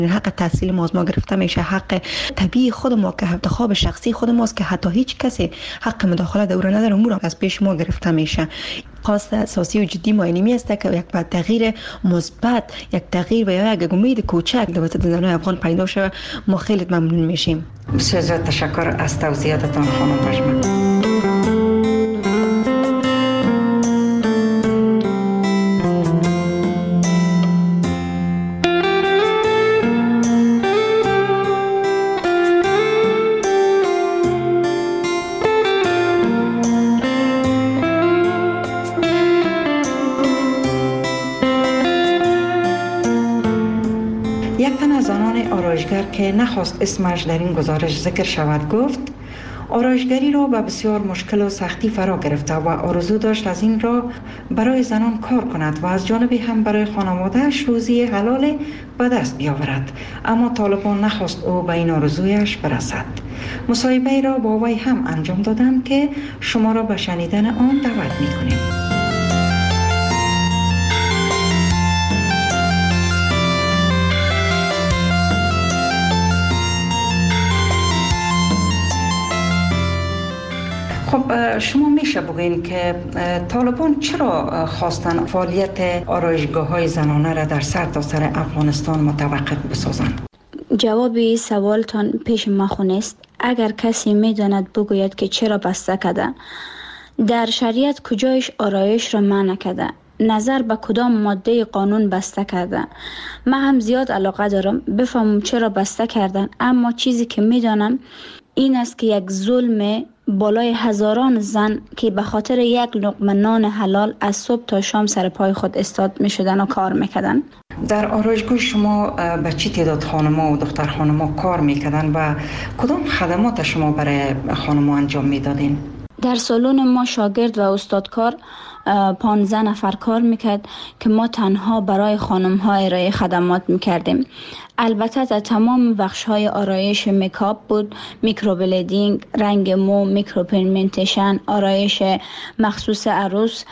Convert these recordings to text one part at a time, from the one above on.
حق تحصیل ما از ما گرفته میشه، حق طبیعی خود ما که انتخاب شخصی خود ماست که حتی هیچ کسی حق مداخله در اون نداره، امور از پیش ما گرفته میشه. خواست اساسی و جدی ما اینمی است که یک تغییر مثبت، یک تغییر و یا یک امید کوچک در وسط زنان افغان پیدا شود. ما خیلی ممنون میشیم. بسیار زیاد تشکر از توضیحاتتان خانم پژمان. یک تن از زنان آرایشگر که نخواست اسمش در این گزارش ذکر شود گفت آرایشگری را به بسیار مشکل و سختی فرا گرفته و آرزو داشت از این را برای زنان کار کند و از جانبی هم برای خانواده‌اش روزی حلال به دست بیاورد، اما طالبان نخواست او به این آرزویش برسد. مصاحبه را با وی هم انجام دادم که شما را به شنیدن آن دعوت می‌کنیم. خب شما میشه بگوین که طالبان چرا خواستن فعالیت آرایشگاه‌های زنانه را در سرتاسر افغانستان متوقف بسازند؟ جواب سوالتان پیش ما خونست. اگر کسی میداند بگوید که چرا بسته کرده، در شریعت کجایش آرایش را منع کرده، نظر به کدام ماده قانون بسته کرده. من هم زیاد علاقه دارم بفهمم چرا بسته کردن، اما چیزی که میدانم این است که یک ظلم بالای هزاران زن که به خاطر یک لقمه نان حلال از صبح تا شام سر پای خود استاد می شدن و کار میکردن. در آرایشگاه شما به چی تعداد خانم‌ها و دختر خانم‌ها کار میکردن و کدام خدمات شما برای خانم‌ها انجام میدادین؟ در سالن ما شاگرد و استادکار 15 نفر کار میکرد که ما تنها برای خانم ها ارائه خدمات میکردیم. البته در تمام بخش های آرایش میکاپ بود، میکروبلیدینگ، رنگ مو، میکروپیگمنتیشن، آرایش مخصوص عروس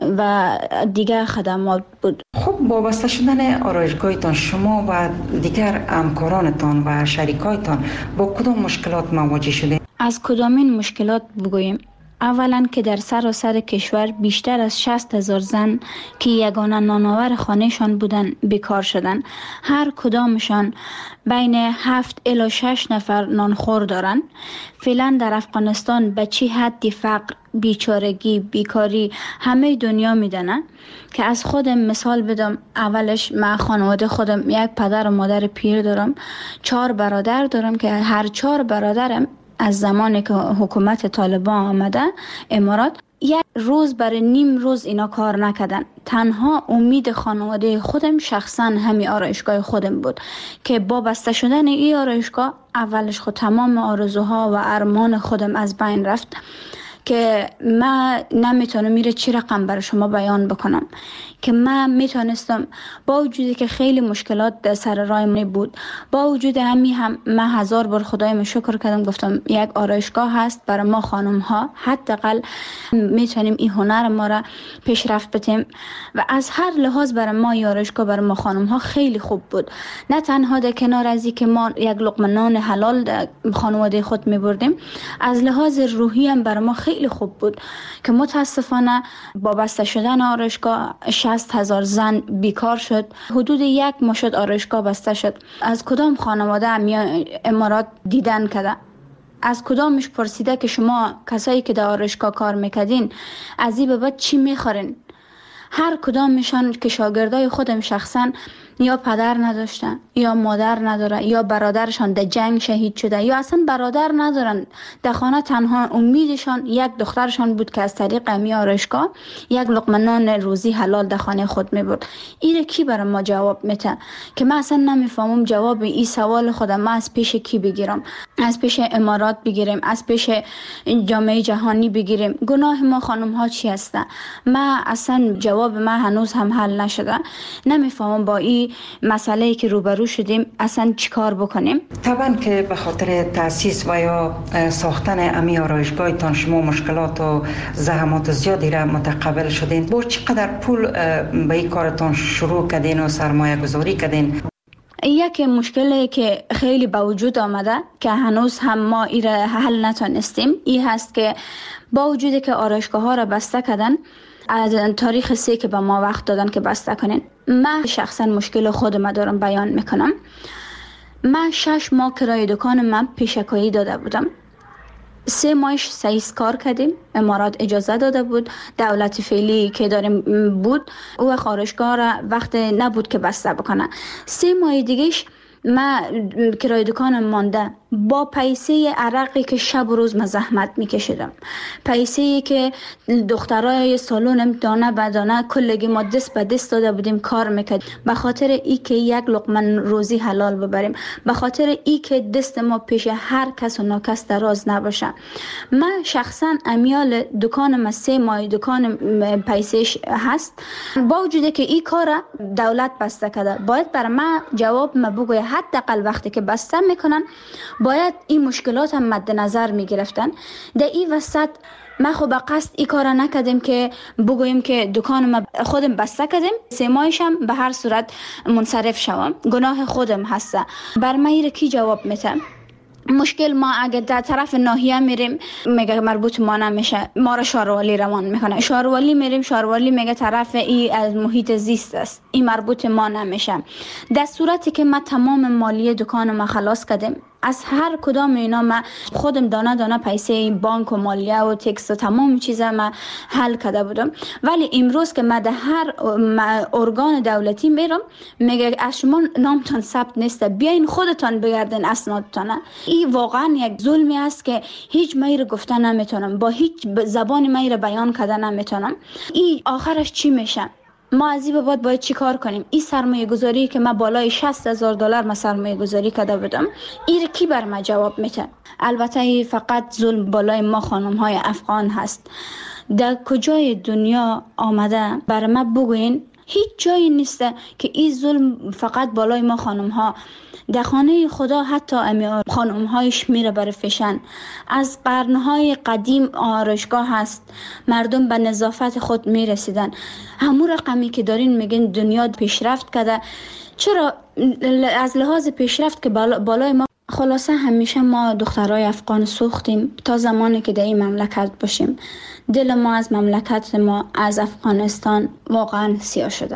و دیگر خدمات بود. خب وابسته شدن آرایشگاهتان شما و دیگر همکارانتان و شریکایتان با کدام مشکلات مواجه شده؟ از کدامین مشکلات بگوییم؟ اولا که در سراسر کشور بیشتر از 60,000 زن که یگانه نانآور خانهشان بودن بیکار شدن. هر کدامشان بین 7 الی 6 نفر نانخور دارن. فعلا در افغانستان به چه حدی فقر، بیچارگی، بیکاری همه دنیا میدانه که از خودم مثال بدم. اولش من خانواده خودم یک پدر و مادر پیر دارم، 4 برادر دارم که هر 4 برادرم از زمانی که حکومت طالبان آمده امارات یک روز برای نیم روز اینا کار نکردن. تنها امید خانواده خودم شخصا همین آرایشگاه خودم بود که با بسته شدن این آرایشگاه اولش خود تمام آرزوها و ارمان خودم از بین رفت که من نمیتونم میره چی رقم برای شما بیان بکنم که من میتونستم با وجودی که خیلی مشکلات در سر راه من بود، با وجود همین هم من 1000 بار خدایم شکر کردم، گفتم یک آرایشگاه هست برای ما خانم ها، حداقل میتونیم این هنر ما را پیشرفت بدیم و از هر لحاظ برای ما این آرایشگاه برای ما خانم ها خیلی خوب بود. نه تنها در کنار از این که ما یک لقمه نان حلال در خانواده خود میبردیم، از لحاظ روحی هم برای ما خیلی خوب بود که متاسفانه با بسته شدن آرایشگاه 60,000 زن بیکار شد. حدود 1 ماه شد آرایشگاه بسته شد. از کدام خانواده امارات دیدن کده؟ از کدامش پرسیده که شما کسایی که در آرایشگاه کار میکردین از این به بعد چی میخورین؟ هر کدامشان که شاگردای خودم شخصا یا پدر نداشتن یا مادر نداره یا برادرشان در جنگ شهید شده یا اصلا برادر ندارن، در خانه تنها امیدشان یک دخترشان بود که از طریق امی آرایشگاه یک لقمه نان روزی حلال در خانه خود میبرد. این کی برای ما جواب میده که من اصلا نمیفهمم جواب این سوال خودم من از پیش کی بگیرم؟ از پیش امارات بگیریم، از پیش جامعه جهانی بگیریم؟ گناه ما خانم ها چی هسته؟ من اصلا جواب من هنوز هم حل نشده. نمیفهمم با این مسئله‌ای که روبرو شدیم اصلا چیکار بکنیم. طبعا که به خاطر تأسیس و یا ساختن امی آرایشگاهتان شما مشکلات و زحمات زیادی را متقبل شدین. با چقدر پول به این کارتان شروع کردین و سرمایه گذاری کردین؟ یک مشکلی که خیلی به وجود آمده که هنوز هم ما این را حل نتونستیم این هست که با وجودی که آرایشگاه ها را بسته کردن، از تاریخ 3 که به ما وقت دادن که بسته کنین، من شخصا مشکل خودم دارم بیان میکنم. من 6 ماه کرایه دکان من پیشکایی داده بودم. 3 ماهش صحیح کار کردیم، امارات اجازه داده بود، دولت فعلی که داریم بود او آرایشگاه را وقت نبود که بسته بکنه. 3 ماه دیگهش من کرایه دکانم مانده با پیسه عرقی که شب و روز من زحمت میکشیدم، پیسه‌ای که دخترای سالونم دانه به دانه کلگی ما دست به دست داده بودیم کار میکرد، به خاطر ای که یک لقمه روزی حلال ببریم، به خاطر ای که دست ما پیش هر کس و ناکس دراز نباشه. من شخصا امیال دکانم 3 ماه دکان پیسهش هست، با وجودی که ای کار دولت بسته کرده، باید بر من جواب ما بگوید حداقل وقتی که بسته میکنن باید این مشکلات هم مد نظر می گرفتن. در این وسط ما خب به قصد این کار نکردیم که بگوییم که دکان ما خودم بسته کردیم 3 ماهش هم به هر صورت منصرف شوم، گناه خودم هسته. بر من ایره کی جواب میتم؟ مشکل ما اگه در طرف ناحیه میریم میگه مربوط ما نمیشه، ما را شاروالی روان میکنه، شاروالی میریم شاروالی میگه طرف ای از محیط زیست است، این مربوط ما نمیشه. در صورتی که ما تمام مالیه دکان ما خلاص کردیم، از هر کدام اینا من خودم دانه دانه پیسه بانک و مالیه و تکس و تمام چیزا من حل کرده بودم، ولی امروز که من در هر ارگان دولتی میرم میگه از شما نامتان ثبت نیست، بیاین خودتان بگردین اسنادتان. این واقعا یک ظلمی است که هیچ میره گفته نمیتونم، با هیچ زبان میره بیان کرده نمیتونم. این آخرش چی میشه؟ ما از این بعد باید چی کار کنیم؟ این سرمایه گذاری که من بالای $60,000 من سرمایه گذاری کرده بودم، این کی بر من جواب میده؟ البته فقط ظلم بالای ما خانم های افغان هست. در کجای دنیا آمده بر من بگوین؟ هیچ جایی نیست که این ظلم فقط بالای ما خانم ها. در خانه خدا حتی خانم هایش میره بر فشن. از قرنهای قدیم آرایشگاه هست، مردم به نظافت خود میرسیدن. همون رقمی که دارین میگین دنیا پیشرفت کرده، چرا از لحاظ پیشرفت که بالای ما؟ خلاصه همیشه ما دخترای افغان سوختیم تا زمانی که در این مملکت باشیم. دل ما از مملکت ما از افغانستان واقعا سیاه شده،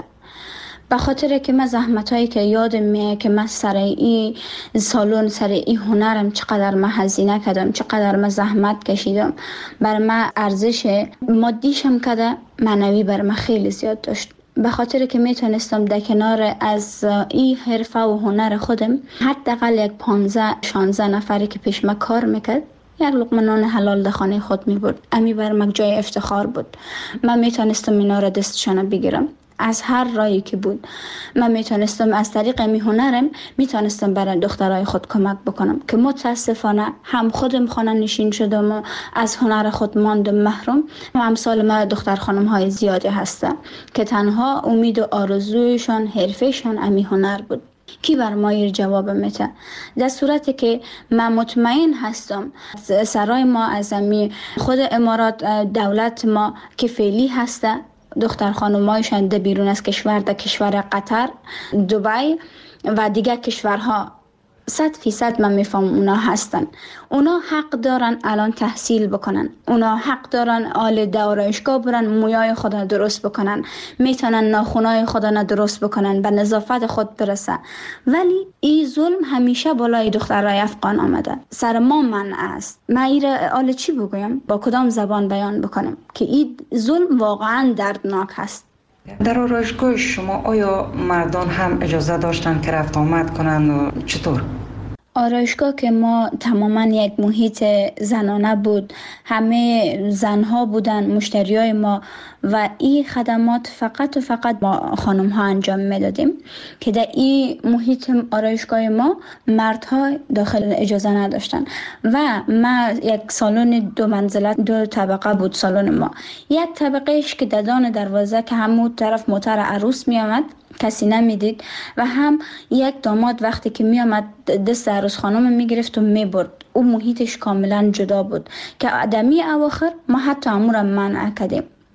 به خاطر که من زحمتایی که یادم میاد که من سر این سالن سر این هنرم چقدر من هزینه کردم، چقدر من زحمت کشیدم، بر من ارزش مادیشم کده، معنوی بر من خیلی زیاد داشت. به خاطر که میتونستم در کنار از این حرفه و هنر خودم حداقل یک 15-16 نفری که پیش من کار میکرد یک لقمه نان حلال در خانه خود میبرد. امی بر من جای افتخار بود. من میتونستم اینا را دستشان بگیرم از هر راهی که بود. من میتونستم از طریق می هنرم میتونستم برای دخترای خود کمک بکنم که متاسفانه هم خودم خانه نشین شدم و از هنر خود ماندم محروم و امثال ما دختر خانم های زیادی هستن که تنها امید و آرزویشان حرفشان امی هنر بود. کی بر ما ایر جواب میده؟ در صورتی که من مطمئن هستم سرای ما از امی خود امارات دولت ما که فعلی هسته، دختر خانمایشان ده بیرون از کشور، در کشور قطر، دبی و دیگر کشورها 100% من میفهم اونا هستن. اونا حق دارن الان تحصیل بکنن، اونا حق دارن آل دورایشگاه برن مویای خدا درست بکنن، میتونن ناخونای خدا درست بکنن، به نظافت خود برسن. ولی این ظلم همیشه بالای دخترای افغان آمده، سر ما منع است. من ایره آل چی بگویم؟ با کدام زبان بیان بکنم که این ظلم واقعا دردناک هست. در آرایشگاه شما آیا مردان هم اجازه داشتن که رفت آمد کنن و چطور؟ آرایشگاه که ما تماما یک محیط زنانه بود، همه زنها بودن مشتریای ما و این خدمات فقط و فقط ما خانم ها انجام میدادیم که در این محیط آرایشگاه ما مردها داخل اجازه نداشتن. و ما یک سالن 2 منزله 2 طبقه بود سالن ما. یک طبقهش که ددان دروازه که همون طرف موتر عروس می آمد کسی نمیدید و هم یک داماد وقتی که می آمد دست عروس خانم می گرفت و می برد. او محیطش کاملا جدا بود که آدمی اواخر ما حتی امورم منع کردیم.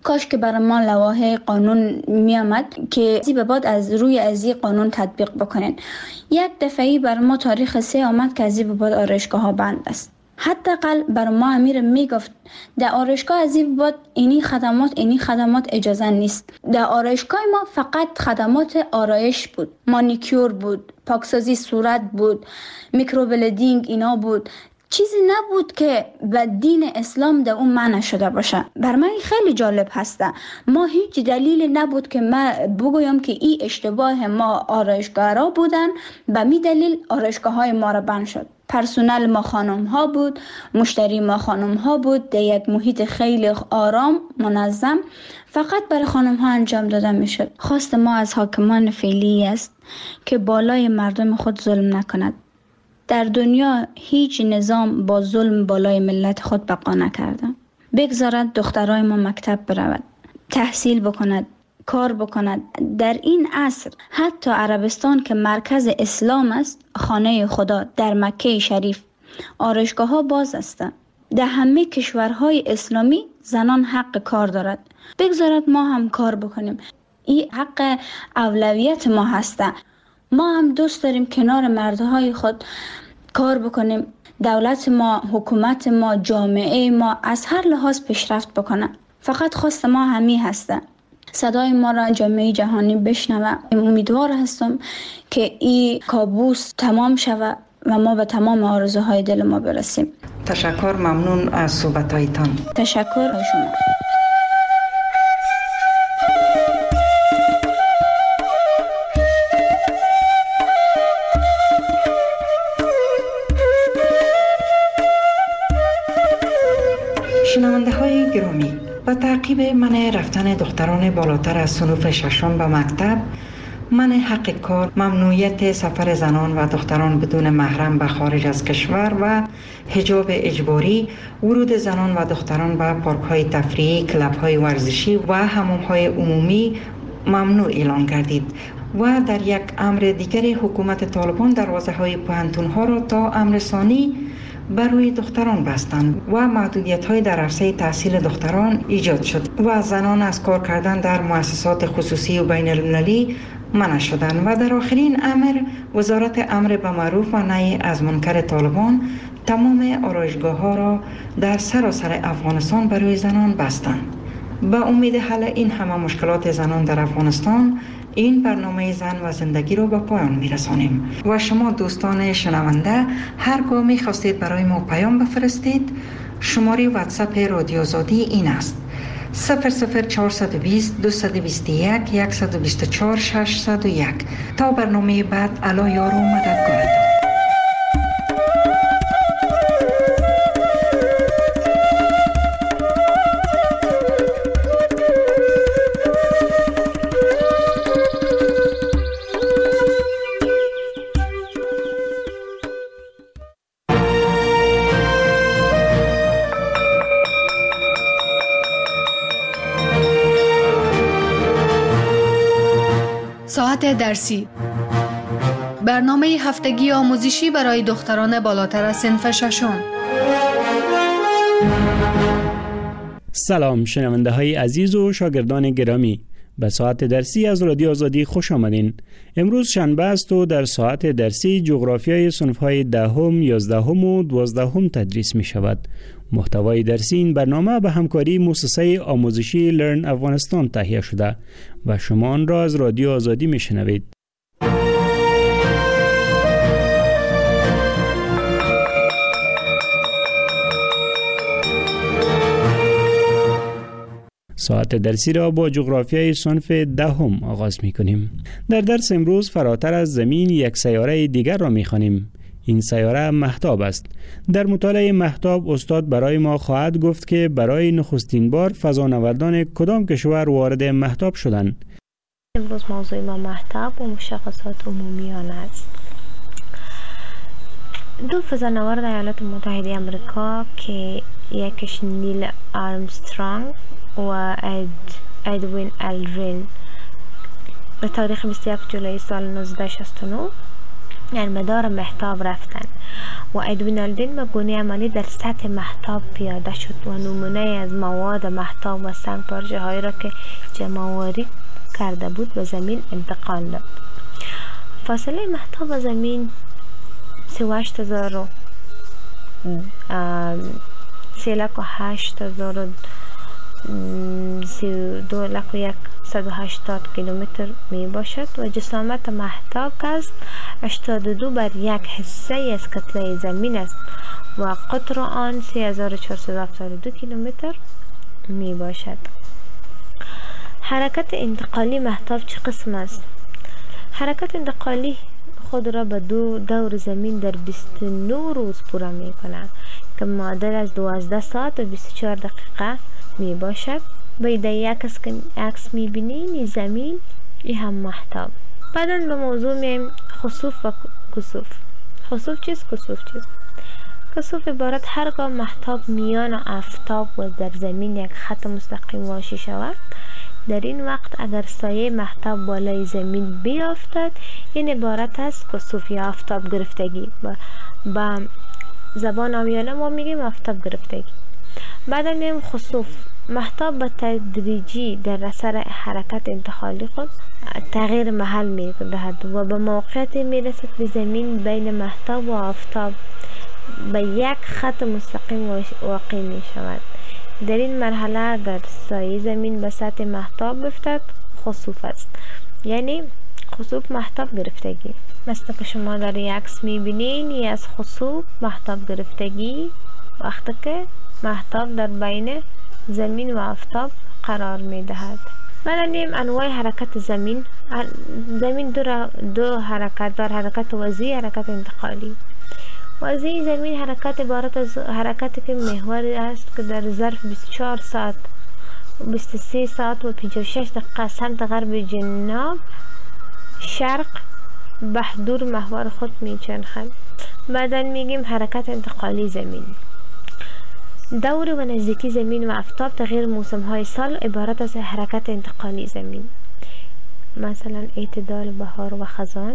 کاش که برای ما لوایح قانون می آمد که به بعد از روی ازی قانون تطبیق بکنین. یک دفعی برای ما تاریخ 3 آمد که ازی به بعد آرایشگاه ها بند است. حداقل برای ما امیر میگفت در آرایشگاه ازی به بعد اینی خدمات اجازه نیست. در آرایشگاه ما فقط خدمات آرایش بود، مانیکیور بود، پاکسازی صورت بود، میکروبلیدینگ اینا بود. چیزی نبود که به دین اسلام در اون معنی شده باشه. بر من خیلی جالب هسته. ما هیچ دلیلی نبود که من بگویم که این اشتباه ما آرایشگاه بودن، به می دلیل آرایشگاه های ما را بند شد. پرسنل ما خانم ها بود، مشتری ما خانم ها بود، در یک محیط خیلی آرام منظم فقط برای خانم ها انجام داده می شد. خواست ما از حاکمان فعلی است که بالای مردم خود ظلم نکند. در دنیا هیچ نظام با ظلم بالای ملت خود بقا نکرده. بگذارد دخترای ما مکتب برود، تحصیل بکند، کار بکند. در این عصر حتی عربستان که مرکز اسلام است، خانه خدا در مکه شریف، آرایشگاه ها باز است. در همه کشورهای اسلامی زنان حق کار دارد. بگذارد ما هم کار بکنیم. این حق اولویت ما هسته. ما هم دوست داریم کنار مردهای خود کار بکنیم. دولت ما، حکومت ما، جامعه ما از هر لحاظ پیشرفت بکنه. فقط خواست ما همی هسته. صدای ما را جامعه جهانی بشنوه. امیدوار هستم که این کابوس تمام شود و ما به تمام آرزوهای دل ما برسیم. تشکر، ممنون از صحبتایتان. تشکر از شما. شنونده های گرامی، با تعقیب منع رفتن دختران بالاتر از صنف 6 به مکتب، منع حق کار، ممنوعیت سفر زنان و دختران بدون محرم به خارج از کشور و حجاب اجباری، ورود زنان و دختران به پارک های تفریحی، کلب های ورزشی و حمام های عمومی ممنوع اعلان گردید و در یک امر دیگر حکومت طالبان دروازه های پوهنتون ها را تا امر ثانی بر روی دختران بستند و محدودیت های در عرصه تحصیل دختران ایجاد شد و زنان از کار کردن در مؤسسات خصوصی و بین المللی منع شدند و در آخرین امر وزارت امر به معروف و نهی از منکر طالبان تمام آرایشگاه ها را در سراسر افغانستان برای زنان بستند. به امید حل این همه مشکلات زنان در افغانستان، این برنامه زن و زندگی رو به پایان میرسانیم و شما دوستان شنونده هرگاه میخواستید برای ما پیام بفرستید، شماره واتساپ رادیو آزادی این است: 00420 221 124 601. تا برنامه بعد، الا یار و مددگارتان. ساعت درسی، برنامه هفتگی آموزشی برای دختران بالاتر از صنف 6. سلام شنونده های عزیز و شاگردان گرامی، به ساعت درسی از رادیو آزادی خوش آمدین. امروز شنبه است و در ساعت درسی جغرافیای صنف‌های 10ام، 11ام و 12ام تدریس می شود. محتوای درسی این برنامه به همکاری مؤسسه آموزشی لرن افغانستان تهیه شده و شما آن را از رادیو آزادی می شنوید. ساعت درسی را با جغرافیای صنف 10ام آغاز می کنیم. در درس امروز فراتر از زمین یک سیاره دیگر را می خوانیم. این سیاره مهتاب است. در مطالعه مهتاب استاد برای ما خواهد گفت که برای نخستین بار فضانوردان کدام کشور وارد مهتاب شدند. امروز موضوع ما مهتاب و مشخصات عمومیان است. دو فضانورد ایالات متحده آمریکا که یکیش نیل آرمسترانگ و ادوین الدرین به تاریخ 27 جولای سال 1969 در مدار مهتاب رفتند و ادوینالدین به گونه عملی در سطح مهتاب پیاده شد و نمونه از مواد مهتاب و سنگ پارچه هایی را که جمع‌آوری کرده بود به زمین انتقال داد. فاصله مهتاب و زمین 3,832,180 کیلومتر می باشد و جسامت مهتاب که است 82/1 از کتله زمین است و قطر آن 3472 کیلومتر می باشد. حرکت انتقالی مهتاب چه قسم است؟ حرکت انتقالی خود را به دور زمین در 29 روز پوره می کند که معادل از 12 ساعت و 24 دقیقه می باشد. باید عکس می بینیم زمین ای هم مهتاب. بعدا به موضوع میم خسوف و کسوف. خسوف چیست؟ کسوف چیست؟ کسوف عبارت هرگاه مهتاب میان آفتاب و در زمین یک خط مستقیم واژه شود، در این وقت اگر سایه مهتاب بالای زمین بیافتد این عبارت است کسوف یا آفتاب گرفتگی. با زبان عامیانه ما میگیم آفتاب گرفتگی. بعد میگیم خسوف. مهتاب به تدریجی در اثر حرکت انتقالی خود تغییر محل می‌دهد و به موقعیتی میرسد به زمین بین مهتاب و آفتاب به یک خط مستقیم واقع می شود. در این مرحله اگر سایه زمین به سطح مهتاب بیفتد خسوف است، یعنی خسوف مهتاب گرفتگی. مثل که شما در یک عکس میبینین ای از خسوف مهتاب گرفتگی وقتی که مهتاب در بین زمین و آفتاب قرار میدهد. بعدیم انواع حرکت زمین. زمین دو حرکت دار، حرکت وضعی، حرکت انتقالی. وضعی زمین حرکت عبارت از حرکتی که محور است که در ظرف 24 ساعت 23 ساعت و 56 دقیقه سمت غرب جنوب شرق به دور محور خود میچرخد. بعدا میگیم حرکت انتقالی زمین. دور و نزدیکی زمین و آفتاب تغییر موسم های سال عبارت از حرکت انتقالی زمین. مثلا اعتدال بهار و خزان،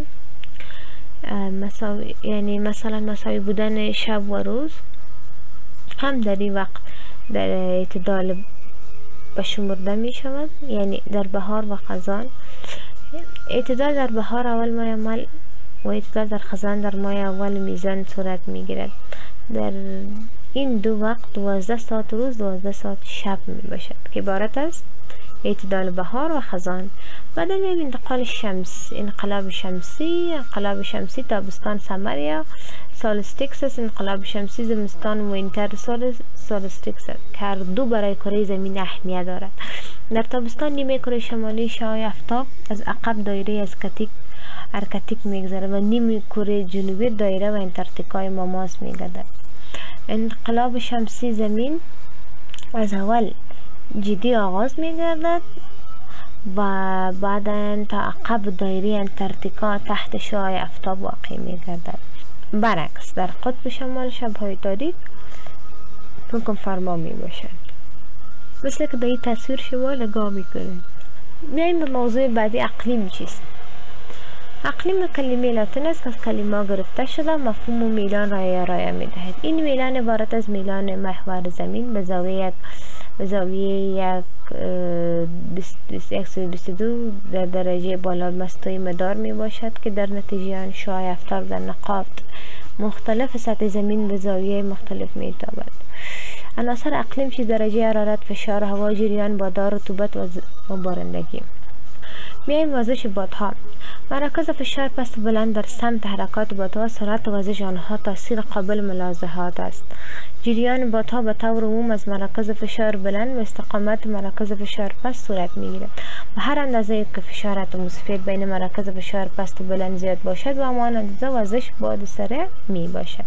مساوی بودن شب و روز هم در این وقت در اعتدال بشمرده می شود. یعنی در بهار و خزان اعتدال در بهار اول ماه اول و اعتدال در خزان در ماه اول میزان صورت می گیرد. در این دو وقت 12 ساعت روز 12 ساعت شب می باشد که عبارت است اعتدال بهار و خزان. بعد انتقال شمس، انقلاب شمسی تابستان سمر یا سولستیکس، انقلاب شمسی زمستان وینتر سولستیکس که هر دو برای کره زمین اهمیت دارد. در تابستان نیمه کره شمالی شعاع آفتاب از عقب دایره از ارکتیک میگذره و نیمه کره جنوبی دایره و انتارکتیکای ماماس میگردد. انقلاب شمسی زمین از اول جدی آغاز میگردد و بعدا تا عقب دایره انتارکتیکا تحت شعاع آفتاب واقع میگردد. برعکس در قطب شمال شب‌های تاریک حکم فرما می باشد. مثل که در این تصویر شما نگاه میکنید. میایم به موضوع بعدی اقلیم چیست؟ اقلیم کلمه لاتین است که از کلمه گرفته شده مفهوم میلان را ارائه میدهد. این میلان عبارت از میلان محور زمین به زاویه 122 در درجه بالا مستوی مدار می باشد که در نتیجه آن شعاع آفتاب در نقاط مختلف سطح زمین به زاویه مختلف می تابد. عناصر اقلیم چیز درجه حرارت، فشار هوا، جریان بادار، رطوبت و بارندگی. میایم وزش بادها. مراکز فشار پست و بلند در سمت حرکات بادها، سرعت وزش آنها تاثیر قابل ملاحظات است. جریان بادها به طور عموم از مراکز فشار بلند و استقامت مراکز فشار پست صورت میگیرد و هر اندازه که فشار اتمسفر بین مراکز فشار پست و بلند زیاد باشد و همان اندازه وزش باد سریع می باشد.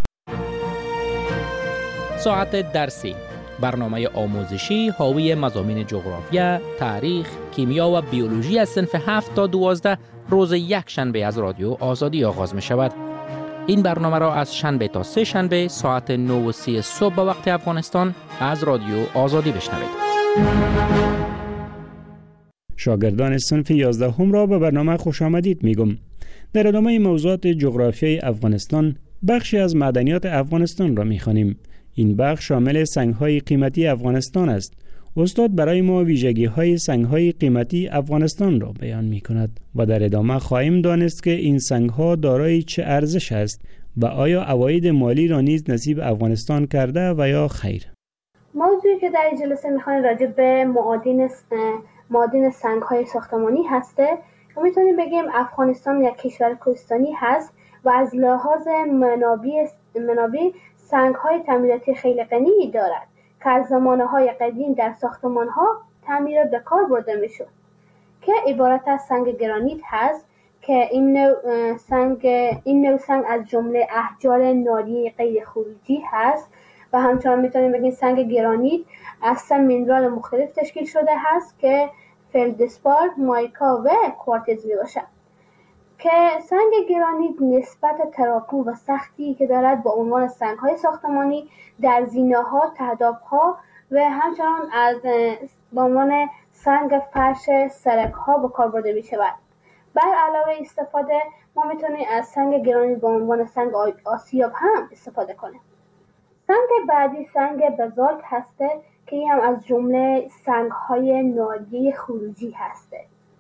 ساعت درسی، برنامه آموزشی حاوی مضامین جغرافیا، تاریخ، کیمیا و بیولوژی از صنف 7 تا 12 روز یک شنبه از رادیو آزادی آغاز می شود. این برنامه را از شنبه تا سه شنبه ساعت 9:30 صبح به وقت افغانستان از رادیو آزادی بشنوید. شاگردان صنف 11 را به برنامه خوش آمدید میگم. در ادامه موضوعات جغرافیای افغانستان بخشی از معدنیات افغانستان را می‌خوانیم. این بخش شامل سنگ‌های قیمتی افغانستان است. استاد برای ما ویژگی‌های سنگ‌های قیمتی افغانستان را بیان می‌کند و در ادامه خواهیم دانست که این سنگ‌ها دارای چه ارزش است و آیا عواید مالی را نیز نصیب افغانستان کرده و یا خیر. موضوعی که در این جلسه می‌خوایم راجع به معادن سنگ‌های ساختمانی هسته و می‌تونیم بگیم افغانستان یک کشور کوهستانی هست و از لحاظ منابع سنگ‌های تعمیراتی خیلی غنی دارد که از زمانه‌های قدیم در ساختمان‌ها تعمیرات به کار برده می‌شد که عبارت از سنگ گرانیت هست که این نوع سنگ از جمله احجار ناریه غیر خروجی هست و همچنان میتونیم بگیم سنگ گرانیت از 3 مینرال مختلف تشکیل شده هست که فلدسپار، مایکا و کوارتز میباشد که سنگ گرانیت نسبت تراکم و سختی که دارد با عنوان سنگ‌های ساختمانی در زینه‌ها، تهداب‌ها و همچنان با عنوان سنگ فرش سرک‌ها به کار برده می‌شود. بر علاوه استفاده ما میتونیم از سنگ گرانیت به عنوان سنگ آسیاب هم استفاده کنیم. سنگ بعدی سنگ بزالت هسته که این هم از جمله سنگ‌های ناریه خروجی هسته.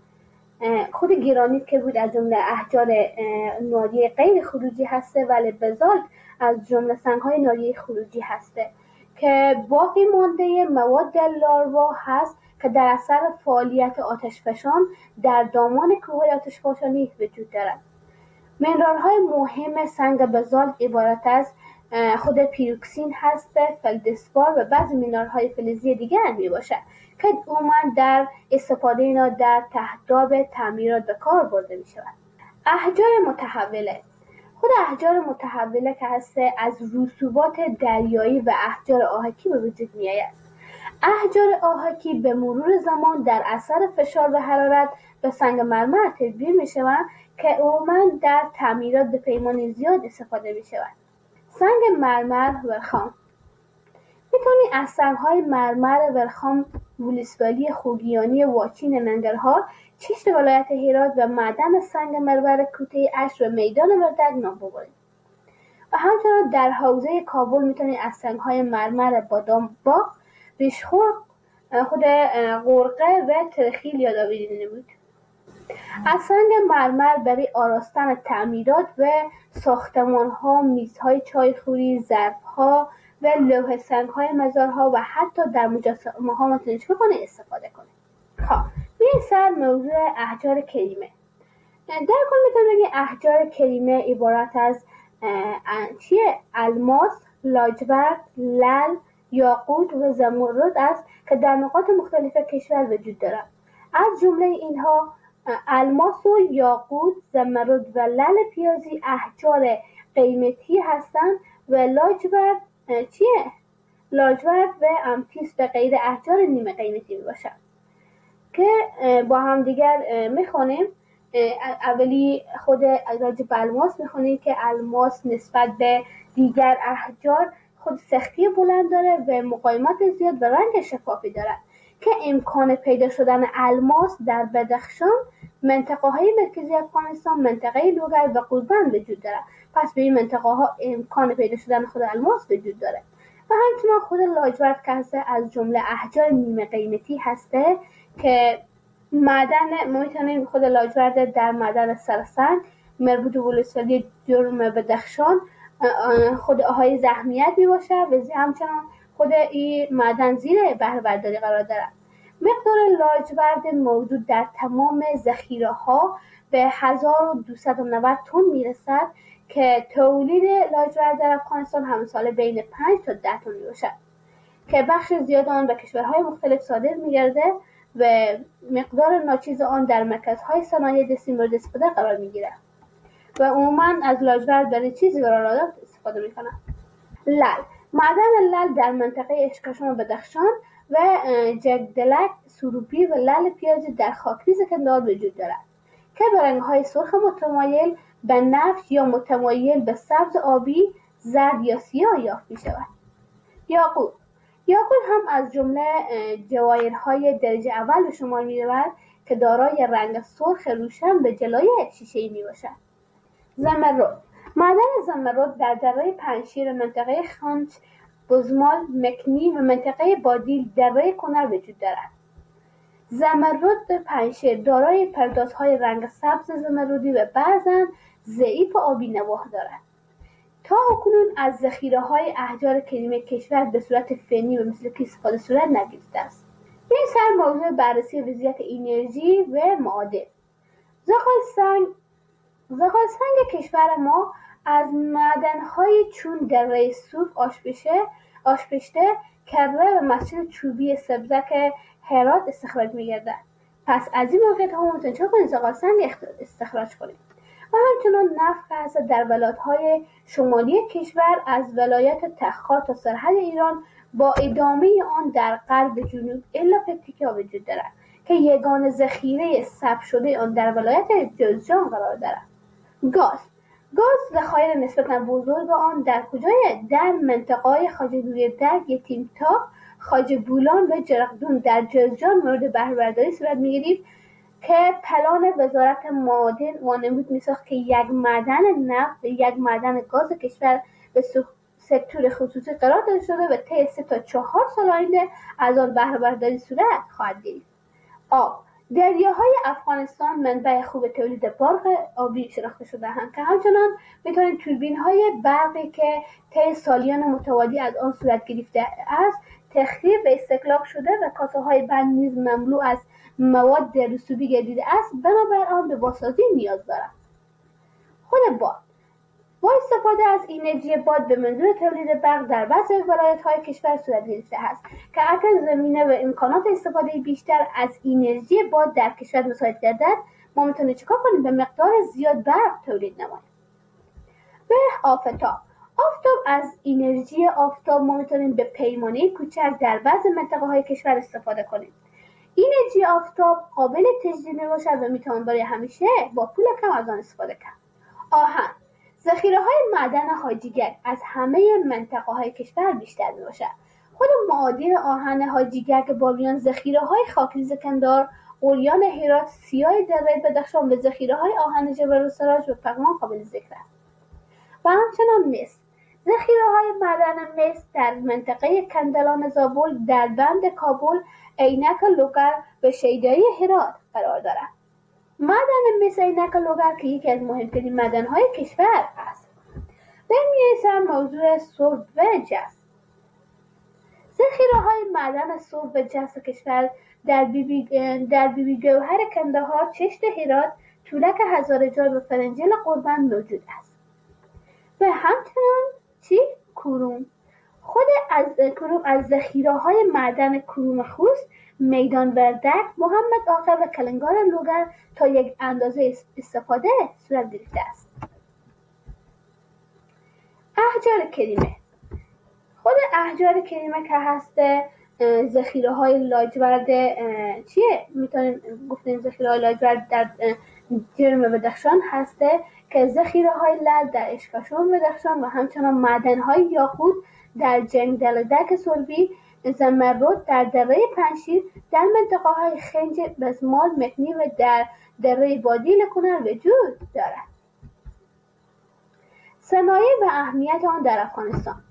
خود گرانیت که بود از جمله احجار ناریه غیر خروجی هسته ولی بزالت از جمله سنگ‌های ناریه خروجی هسته که باقی مانده مواد لاروا هست که در اثر فعالیت آتشفشان در دامان کوه‌های آتشفشانی وجود دارد. منرال‌های مهم سنگ بزالت عبارت از خود پیروکسین هست، فلدسپار و بعضی منرال‌های فلزی دیگر میباشد که عموماً در استفاده اینا در تهداب تعمیرات به کار برده میشود. احجار متحوله خود احجار متحوله که هست از رسوبات دریایی و احجار آهکی به وجود میآید. احجار آهکی به مرور زمان در اثر فشار و حرارت به سنگ مرمر تبدیل میشوند که عموماً در تعمیرات به پیمان زیاد استفاده میشود. سنگ مرمر ورخام میتونی از سنگ‌های مرمر ورخام ولسوالی خوگیانی واچین ننگرهار، چشت ولایت هرات و معدن سنگ مرمر کوته اش و میدان وردگ نام ببرید. و همچنان در حوزه کابل میتونی از سنگ‌های مرمر بادام باغ، بشخور، خود غرقه و ترخیل یادآوری نمود. از سنگ مرمر برای آراستن تعمیرات و ساختمان‌ها، میزهای چایخوری، ظرف‌ها و لوح سنگ‌های مزارها و حتی در مجسمه‌ها میتونید استفاده کنید. میریم سر موضوع احجار کریمه. در کل میتونیم بگیم احجار کریمه عبارت از الماس، لاجورد، لعل، یاقوت و زمرد است که در نقاط مختلف کشور وجود دارد. از جمله اینها الماس و یاقوت، زمرد و لعل پیازی احجار قیمتی هستند و لاجورد و امتیست و غیر احجار نیمه قیمتی میباشد که با هم دیگر میخونیم. اولی خود راجع به الماس میخونیم که الماس نسبت به دیگر احجار خود سختی بلند داره و مقاومت زیاد و رنگ شفافی دارد که امکان پیدا شدن الماس در بدخشان، منطقه های مرکزی افغانستان، منطقه لوگر و قوربند وجود دارد. پس به این منطقه ها امکان پیدا شدن خود الماس وجود داره. و همچنان خود لاجورد که هسته از جمله احجار نیمه قیمتی هسته که معدن ما میتونیم خود لاجورد در معدن سرسنگ مربوط به ولسوالی جرم بدخشان خود آهای زحمیت میباشه و همچنان خود این معدن زیر بهره برداری قرار دارد. مقدار لاجورد موجود در تمام ذخیره ها به 1290 تن میرسد که تولید لاجورد در افغانستان همه ساله بین 5 تا 10 تن میباشد که بخش زیاد آن به کشورهای مختلف صادر میگرده و مقدار ناچیز آن در مرکزهای صنایع دستی مورد استفاده قرار میگیرد و عموما از لاجورد برای چیزی قرارداد استفاده میکنند. لعل معدن لعل در منطقه اشکاشان و بدخشان و جگدلک، سروپی و لعل پیازی در خاکریز کندهار وجود دارد که به رنگ‌های سرخ متمایل به نفت یا متمایل به سبز آبی، زرد یا سیاه یافت می‌شود. یاقوت هم از جمله جواهرهای درجه اول به شمار می‌رود که دارای رنگ سرخ روشن به جلای شیشه‌ای میباشد. زمرد. معدن زمرد در دره پنجشیر، منطقه خانچ، بزمال، مکنی و منطقه بادیل دره کنر وجود دارد. زمرد پنجشیر دارای پردازهای رنگ سبز زمردی و بعضاً ضعیف آبی نواح دارد. تا اکنون از ذخیره‌های احجار کریمی کشور به صورت فنی و مسلکی استفاده صورت نگرفته است. این سر موضوع بررسی وضعیت انرژی و معادن. زغال سنگ کشور ما از معدن‌های چون دره صوف، آشپشته، کره و مسجد چوبی سبزک هرات استخراج می‌گردد. پس از این موقعیت‌ها ما می‌تونیم چه کنیم؟ زغال سنگ استخراج کنیم. و همچنان نفت هست در ولایت‌های شمالی کشور از ولایت تخار تا سرحد ایران با ادامه آن در غرب جنوب الا پکتیکا وجود دارد که یگانه ذخیره ثبت شده آن در ولایت جوزجان قرار دارد. گاز ذخایر نسبتاً بزرگ آن در کجای؟ در منطقه‌های خواجه نوری‌درگ، یتیم‌تاق، خواجه بولان و جرقدون در جوزجان مورد بهره‌برداری صورت می‌گیرد که پلان وزارت معادن وانمود می‌ساخت که یک معدن نفت و یک معدن گاز کشور به سکتور خصوصی قرار داده شده و طی 3 تا 4 سال آینده از آن بهره‌برداری صورت خواهد گرفت. آب. دریاهای افغانستان منبع خوب تولید برق آبی شناخته شده‌اند که همچنان می‌توانید توربین‌های برقی که طی سالیان متوالی از آن صورت گرفته است تخریب و استهلاک شده و کاسه‌های بند نیز مملو از مواد رسوبی گردیده است، بنابر آن به بازسازی نیاز دارد. خود باد. با استفاده از انرژی باد به منظور تولید برق در بعضی ولایت‌های کشور صورت گرفته است که اگر زمینه و امکانات استفاده بیشتر از انرژی باد در کشور مساعد گردد، ما میتونیم چیکار کنیم؟ به مقدار زیاد برق تولید نماییم. به آفتاب از انرژی آفتاب ما میتونیم به پیمانه کوچک در بعضی منطقه‌های کشور استفاده کنیم. انرژی آفتاب قابل تجدید میباشد و میتوان برای همیشه با پول کم از آن استفاده کرد. آهن. ذخیره‌های معدن حاجیگک از همه منطقه‌های کشور بیشتر میباشد. خود معادن آهن حاجیگک، بامیان، ذخیره‌های خاکریز کندار، اوریان هرات، سیاه دره بدخشان و ذخیره‌های آهن جبل السراج و پغمان قابل ذکر است. و همچنان مس. ذخیره‌های معدن مس در منطقه کندلان زابل، در بند کابل، عینک لوگر و شیدایی هرات قرار دارد. معدن مس عینک لوگر که یکی از مهمترین معدن‌های کشور است. برمی‌رسم موضوع سرب و جست. ذخیره‌های معدن سرب و جست کشور در بیبی گوهر کندهار، چشت هرات، طولک هزارجان و فرنجل قربان موجود است. و همچنان کروم. خود از ذخیره‌های معدن کروم خوست، میدان وردک، محمد آقا و کلنگار لوگر تا یک اندازه استفاده صورت گرفته است. احجار کریمه. خود احجار کریمه که هست ذخیره‌های لاجورد میتونیم گفتیم ذخیره‌های لاجورد در جرم بدخشان هسته که ذخیره‌های لعل در اشکاشون بدخشان و همچنان معدن‌های یاقوت در جنگدلدک سربی، زمرد در دره پنجشیر، در منطقه‌های خنج، بزمال، مکنی و در دره بادیل کنر وجود دارد. صنایع و اهمیت آن در افغانستان.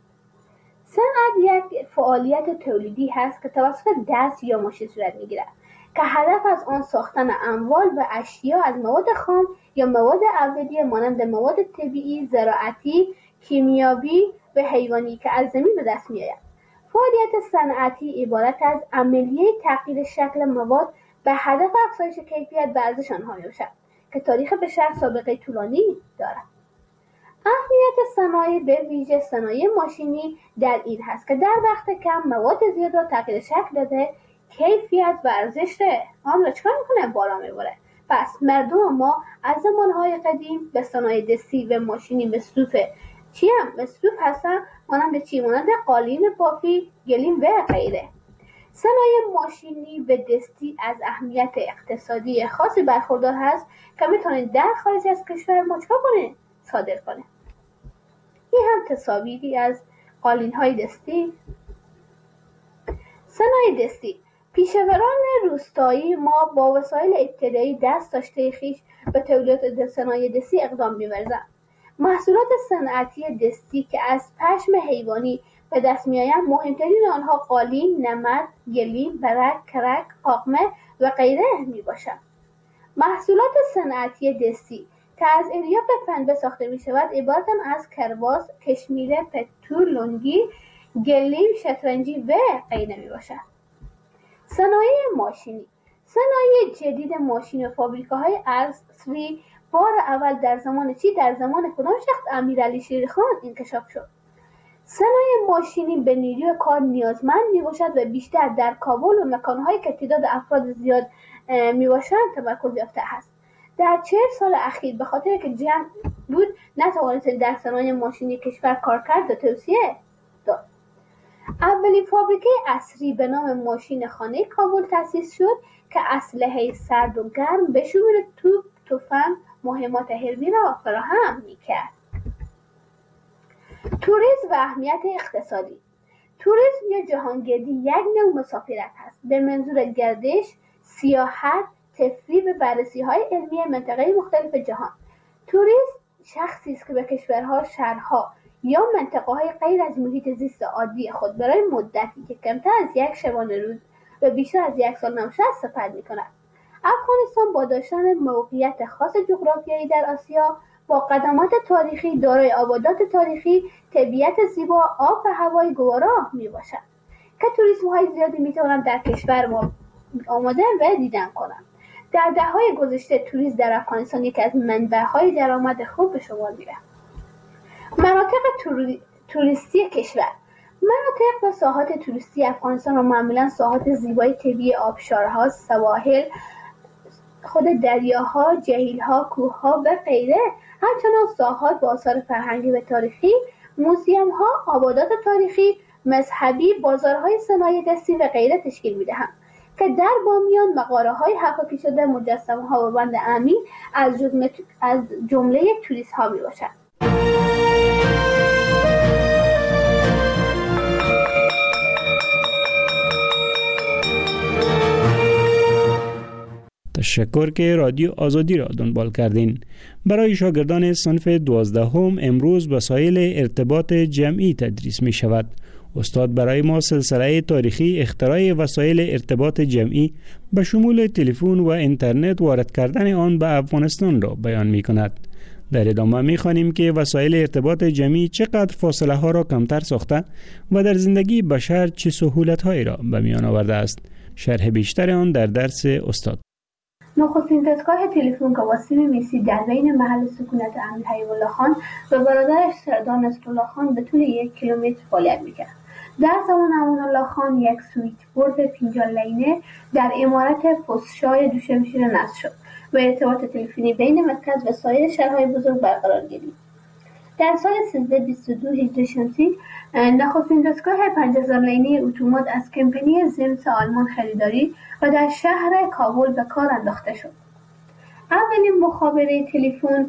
صنعت یک فعالیت تولیدی هست که توسط دست یا ماشین صورت می‌گیرد که هدف از آن ساختن اموال و اشیا از مواد خام یا مواد اولیه مانند مواد طبیعی، زراعتی، کیمیاوی و حیوانی که از زمین به دست می‌آید. فعالیت صنعتی عبارت از عملیه تغییر شکل مواد به هدف افزایش کیفیت و ارزش آنها میباشد که تاریخ بشر سابقه طولانی دارد. اهمیت صنایع به ویژه صنایع ماشینی در این هست که در وقت کم مواد زیاد را تغییر شکل داده، کیفیت و ارزش آن را چکار میکنه؟ بالا میبره. پس مردم ما از زمانهای قدیم به صنایع دستی و ماشینی مصروف هستن، مانند قالین بافی، گلیم و غیره. صنایع ماشینی و دستی از اهمیت اقتصادی خاصی برخوردار هست که میتونید در خارج از کشور ما چکار کنه؟ صادر کنه. این هم تصاویری از قالین های دستی. صنایع دستی. پیشوران روستایی ما با وسایل ابتدایی دست داشته خویش به تولید صنایع دستی اقدام می‌ورزند. محصولات صنعتی دستی که از پشم حیوانی به دست می‌آیند مهمترین آنها قالین، نمد، گلیم، برک، کرک، قاقمه و غیره میباشند. محصولات صنعتی دستی که از الیاف پنبه ساخته می‌شود عبارتند از کرباس، کشمیره، پتو، لنگی، گلیم، شطرنجی و غیره میباشند. صنایع ماشینی صنایع جدید ماشین و فابریکاهای عصری بار اول در زمان کدام شخص؟ امیرعلی شیرخان انکشاف شد. صنایع ماشینی به نیروی کار نیازمند میباشد و بیشتر در کابل و مکانهایی که تعداد افراد زیاد میباشند تمرکز یافته است. در 40 سال اخیر به خاطر که جنگ بود نتوانست در صنایع ماشینی کشور کار کرد و توسعه داد. اولین فابریکه عصری به نام ماشین خانه کابل تأسیس شد که اسلحه سرد و گرم به شمول توپ، تفنگ، مهمات حربی را فراهم میکرد. توریسم و اهمیت اقتصادی. توریسم یا جهانگردی یک نوع مسافرت است به منظور گردش، سیاحت، تفریح و بررسی‌های علمی مناطق مختلف جهان. توریست شخصی است که به کشورها، شهرها یا منطقه‌های غیر از محیط زیست عادی خود برای مدتی که کمتر از یک شبانه روز و بیشتر از یک سال نباشد سفر می‌کند. افغانستان با داشتن موقعیت خاص جغرافیایی در آسیا با قدمات تاریخی دارای آبادات تاریخی، طبیعت زیبا، آب و هوای گوارا میباشد که توریست‌های زیادی میتوانند در کشور ما آمدن و دیدن کنند. در دهه‌های گذشته توریسم در افغانستان یکی از منبع‌های درآمد خوب به شمار می‌رفت. مناطق توریستی کشور. مناطق و ساحات توریستی افغانستان را معمولاً ساحات زیبای طبیعی آبشارها، سواحل، خود دریاها، جهیل‌ها، کوه‌ها و غیره، همچنان ساحات با آثار فرهنگی و تاریخی، موزیم‌ها، آبادات تاریخی، مذهبی، بازارهای صنایع دستی و غیره تشکیل می‌دهند که در بامیان مغاره‌های حکاکی شده، مجسمه‌ها و بند امین از جمله توریست‌ها میباشند. تشکر که رادیو آزادی را دنبال کردین. برای شاگردان صنف 12 امروز وسایل ارتباط جمعی تدریس می شود. استاد برای ما سلسله تاریخی اختراع وسایل ارتباط جمعی به شمول تلفن و اینترنت وارد کردن آن به افغانستان را بیان می کند. در ادامه می خوانیم که وسایل ارتباط جمعی چقدر فاصله ها را کمتر ساخته و در زندگی بشر چه سهولت هایی را به میان آورده است. شرح بیشتر آن در درس استاد. نخستین دستگاه تلفن که واسیم میسی در بین محل سکونت امیر حبیب الله خان و برادرش سردار نصرالله خان به طول 1 کیلومتر فعالیت میکرد. در زمان امان الله خان یک سویچ بورد فنجان لینه در عمارت پستشای دوشمشیر نصب شد و ارتباط تلفنی بین مرکز و سایر شهرهای بزرگ برقرار گردید. در سال 1322 هجری شمسی نخستین دستگاه 5000 لینه اتومات از کمپانی زمس آلمان خریداری و در شهر کابل به کار انداخته شد. اولین مخابره تلفن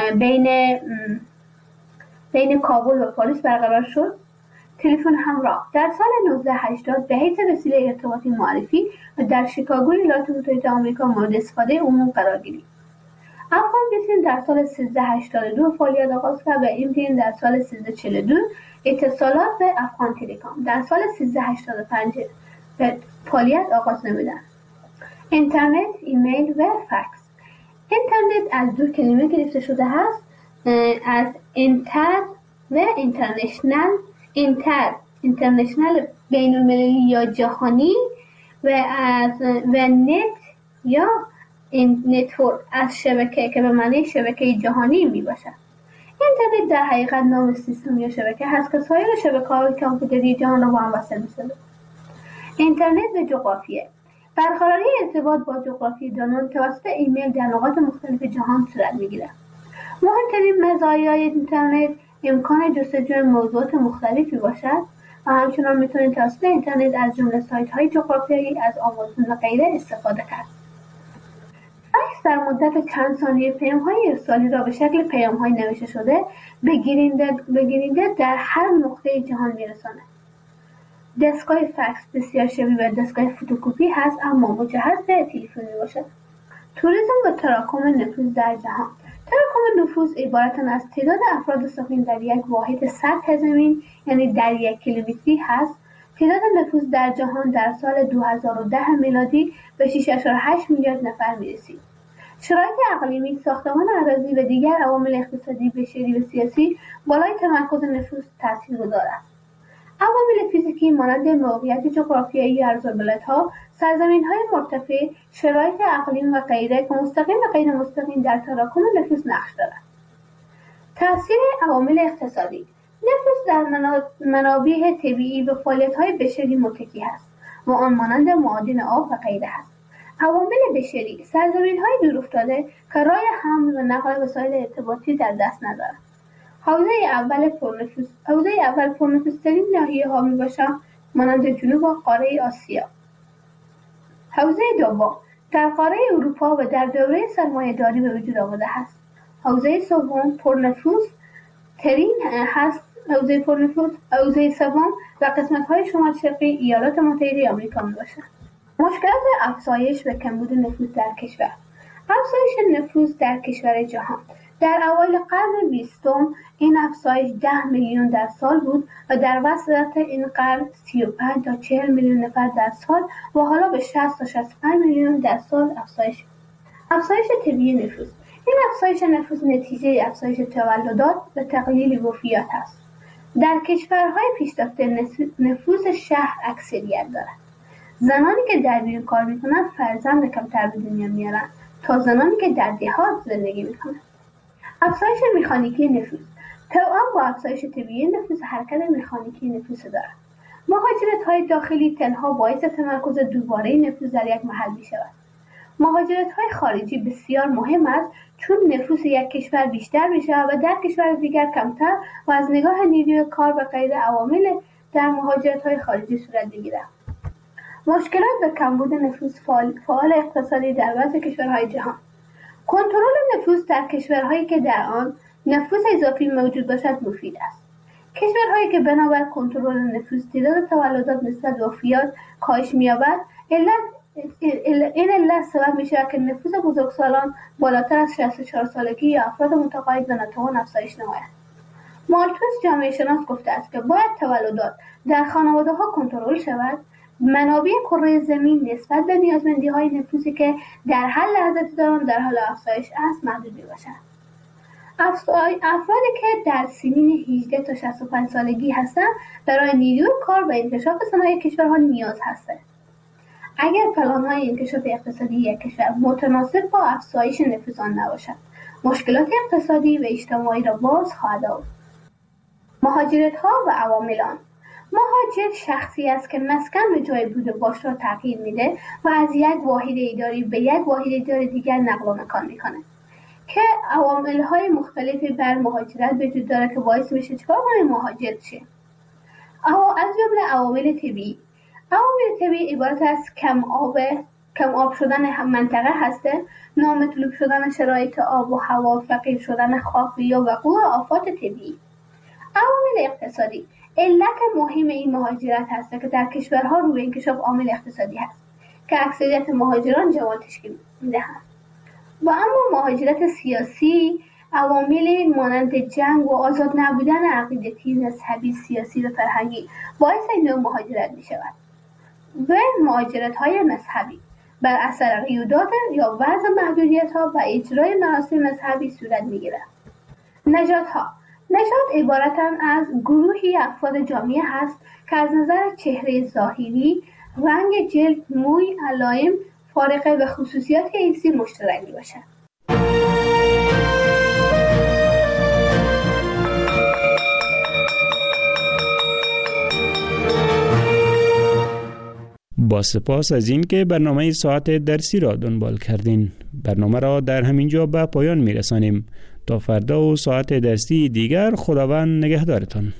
بین کابل و پاریس برقرار شد. تلفن همراه در سال 1980 به حیث وسیله ارتباطی معرفی و در شیکاگو ایالات متحده آمریکا مورد استفاده عموم قرار گرفت. افغان بیسیم در سال 1382 فعالیت آغاز کرد و این در سال 1342 اتصالات به افغان تلکام در سال 1385 به فعالیت آغاز نمودند. اینترنت، ایمیل و فکس. اینترنت از دو کلمه گرفته شده است، از اینتر و اینترنشنال. اینترنشنال بین المللی یا جهانی و نت یا نتورک از شبکه که به معنی شبکه جهانی می باشد. اینترنت در حقیقت نام سیستم یا شبکه هست که سایر شبکه‌های کامپیوتری جهان را با هم وصل می‌سازد. اینترنت و جغرافیه. برقراری ارتباط با جغرافیه‌دانان توسط ایمیل در نقاط مختلف جهان صورت می‌گیرد. مهمترین مزایای اینترنت امکان جستجوی موضوعات مختلفی باشد و همچنان می‌توانید توسط اینترنت از جمله سایت‌های جغرافیایی از آمازون و غیره استفاده کرد. فکس در مدت چند ثانیه پیام‌های ارسالی را به شکل پیام‌های نوشته شده به گیرنده در هر نقطه جهان می‌رساند. دستگاه فکس بسیار شبیه به دستگاه فتوکپی هست اما مجهز به تلفن میباشد. توریسم و تراکم نفوذ در جهان. تراکم نفوذ عبارت از تعداد افراد ساکن در یک واحد سطح زمین، یعنی در 1 کیلومتری هست. تعداد نفوذ در جهان در سال 2010 میلادی به 6.8 میلیارد نفر میرسید. شرایط اقلیمی، ساختمان اراضی و دیگر عوامل اقتصادی، بشری و سیاسی بالای تمرکز نفوذ تاثیرگذار است. عوامل فیزیکی مانند موقعیت جغرافیایی عرض‌البلدها، سرزمین‌های مرتفع، شرایط اقلیم و غیره که مستقیم و غیر مستقیم در تراکم نفوذ نقش دارند. تأثیر عوامل اقتصادی: نفوذ در منابع طبیعی و فعالیت‌های بشری متکی است و آن مانند معادن آب و غیره است. عوامل بشری: سرزمین‌های دورافتاده که راه حمل و نقل وسایل ارتباطی در دست ندارند. حوزه اول پرنفوذترین ناحیه‌ها میباشد مانند جنوب و قاره آسیا. حوزه دوم در قاره اروپا و در دوره سرمایه‌داری به وجود آمده است. حوزه سوم پرنفوذترین هست. حوزه سوم و قسمت‌های شمال شرقی ایالات متحده آمریکا میباشد. مشکلات افزایش و کمبود نفوذ در کشور. افزایش نفوذ در کشور جهان. در اوایل قرن 20 این افزایش 10 میلیون در سال بود و در وسط این قرن 35 تا 40 میلیون نفر در سال و حالا به 60 تا 65 میلیون در سال افزایش. افزایش طبیعی نفوذ. این افزایش نفوذ نتیجه افزایش تولدات و تقلیل وفیات است. در کشورهای پیشرفته نفوذ شهر اکثریت دارد. زنانی که در بیرون کار میکنند فرزند کمتر به دنیا میارند تا زنانی که در دهات زندگی میکنند. افزایش مکانیکی نفوذ. توأم با افزایش طبیعی نفوذ حرکت مکانیکی نفوذ دارد. مهاجرت‌های داخلی تنها باعث تمرکز دوباره نفوذ در یک محل می‌شود. مهاجرت‌های خارجی بسیار مهم است چون نفوذ یک کشور بیشتر می‌شود و در کشور دیگر کمتر و از نگاه نیروی کار و غیره عوامل در مهاجرت‌های خارجی صورت می‌گیرد. مشکلات و کمبود نفوذ فعال اقتصادی در بعضی کشورهای جهان. کنترل نفوذ در کشورهایی که در آن نفوذ اضافی موجود باشد مفید است. کشورهایی که بنابر کنترل نفوذ تعداد تولدات نسبت به وفیات کاهش می‌یابد، این علت سبب می‌شود که نفوذ بزرگسالان بالاتر از 64 سالگی یا افراد متقاعد و ناتوان افزایش نماید. مالتوس جامعه شناس گفته است که باید تولدات در خانواده‌ها کنترل شود. منابع کره زمین نسبت به نیازمندی‌های نفوذی که در هر لحظه دارند در حال افزایش است محدود می‌باشند. افرادی که در سنین 18 تا 65 سالگی هستند برای نیروی کار و انکشاف صنایع کشورها نیاز هستند. اگر پلان‌های انکشاف اقتصادی یک کشور متناسب با افزایش نفوذ آن نباشد، مشکلات اقتصادی و اجتماعی را باز خواهد آورد. مهاجرت‌ها و عوامل آن. مهاجر شخصی است که مسکن و جای بود و باش را تغییر میده و از یک واحد اداری به یک واحد اداری دیگر نقل و مکان میکنه که عوامل‌های مختلفی بر مهاجرت وجود داره که باعث میشه چیکار کنه مهاجر شه. از جمله عوامل طبیعی. عوامل طبیعی عبارت از کم آب شدن منطقه هسته، نامطلوب شدن شرایط آب و هوا، فقیر شدن خاک یا وقوع آفات طبیعی. عوامل اقتصادی. علت مهم این مهاجرت هست که در کشورها روی انکشاف عامل اقتصادی هست که اکثریت مهاجران جوان تشکیل میدهند. و اما مهاجرت سیاسی عوامل مانند جنگ و آزاد نبودن عقیدتی، مذهبی، سیاسی و فرهنگی باعث این نوع مهاجرت می شود. و مهاجرت های مذهبی بر اثر قیودات یا وضع محدودیت ها و اجرای مراسم مذهبی صورت می گیرد. نژاد عبارتند از گروهی افراد جامعه هست که از نظر چهره ظاهری، رنگ جلد، موی، علائم فارقه و خصوصیات جنسی مشترک میباشد. با سپاس از این که برنامه ساعت درسی را دنبال کردین. برنامه را در همین جا به پایان میرسانیم. تا فردا و ساعت درسی دیگر خداوند نگهدارتان.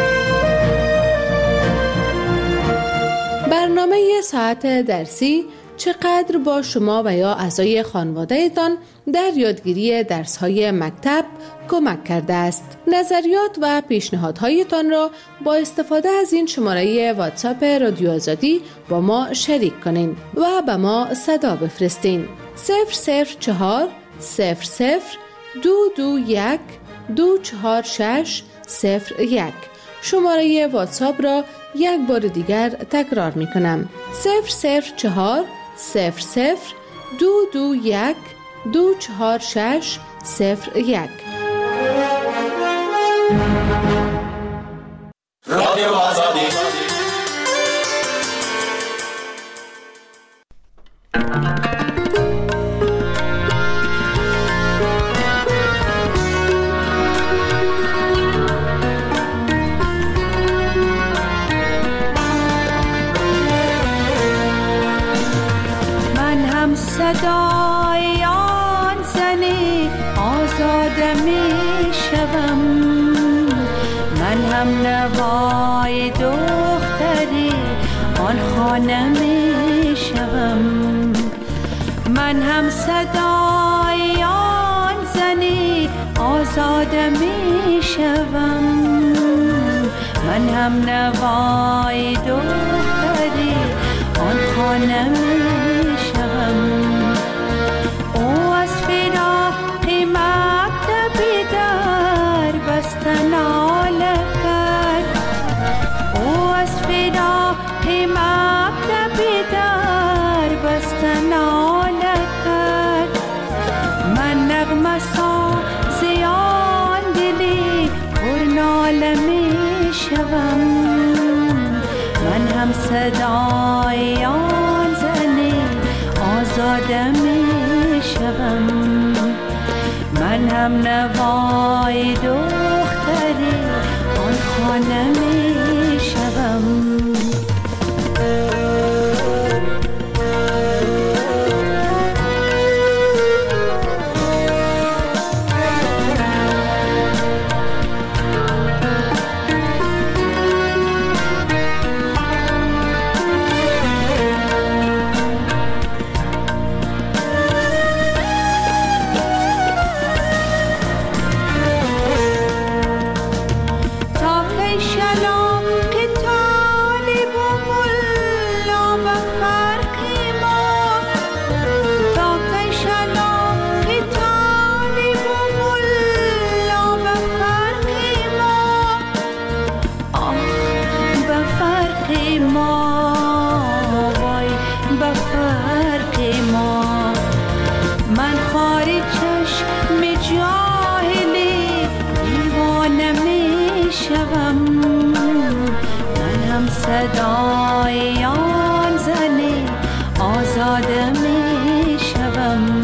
برنامه ساعت درسی چقدر با شما و یا اعضای خانواده‌تان در یادگیری درس‌های مکتب کمک کرده است. نظریات و پیشنهادهایتان را با استفاده از این شماره واتساپ رادیو آزادی با ما شریک کنین و به ما صدا بفرستین. 004 00 221 246 01. شماره واتساپ را یک بار دیگر تکرار می کنم. 004 00 221 246 01. رادیو آزادی. صدای آن زنی آزاده می شوم، من هم نوای دختری آن خانه می شوم، من هم صدای آن زنی آزاده می شوم، من هم نوای دختری آن خانه می شوم. او از فراق مکتبی در بستن ناله کرد، او از فراق مکتبی در بستن ناله کرد، من نغمه سازی آن دلی پر ناله می شوم، من هم صدای آن زنی آزاده می شوم، من هم نوای دختری آن خانه می شوم. صدای آن زنی آزاده می شوم.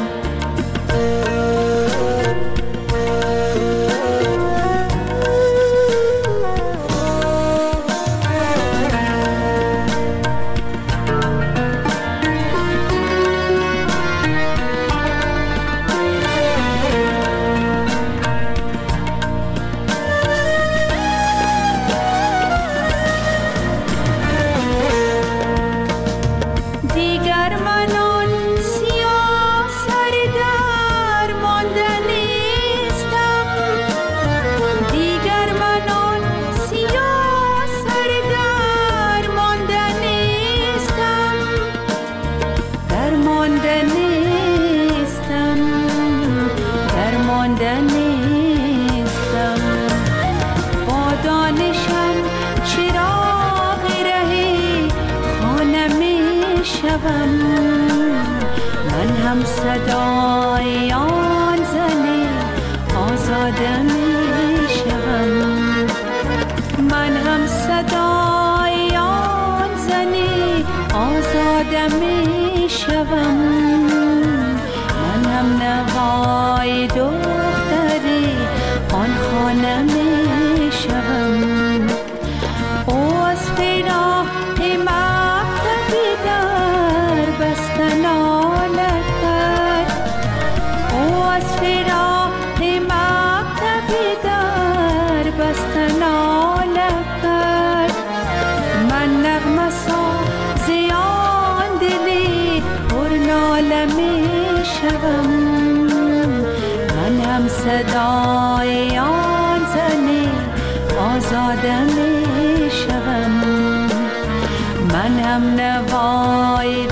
صدای آن زنی آزاده می شوم، من هم صدای آن زنی آزاده می شوم، من هم نوای دختری آن خانه می شوم. او از فراق مکتبی در بستن ناله کرد، او از فراق مکتبی در بستن ناله کرد، من نغمه سازی آن دلی صدای آن زن آزاده می شوم. من هم نوای